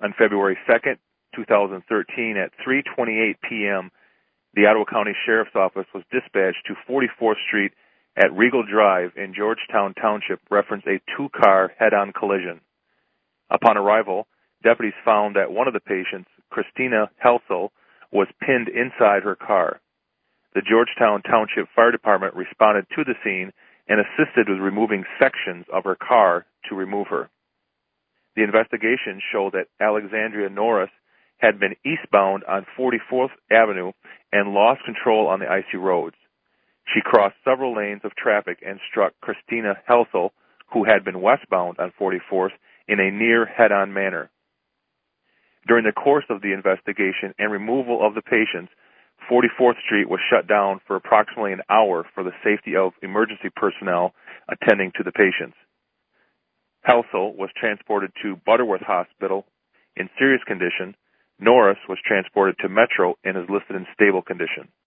On February 2nd, 2013, at 3:28 p.m., the Ottawa County Sheriff's Office was dispatched to 44th Street at Regal Drive in Georgetown Township, reference a two-car head-on collision. Upon arrival, deputies found that one of the patients, Christina Helsel, was pinned inside her car. The Georgetown Township Fire Department responded to the scene and assisted with removing sections of her car to remove her. The investigation showed that Alexandria Norris had been eastbound on 44th Avenue and lost control on the icy roads. She crossed several lanes of traffic and struck Christina Helsel, who had been westbound on 44th, in a near head-on manner. During the course of the investigation and removal of the patients, 44th Street was shut down for approximately an hour for the safety of emergency personnel attending to the patients. Helsel was transported to Butterworth Hospital in serious condition. Norris was transported to Metro and is listed in stable condition.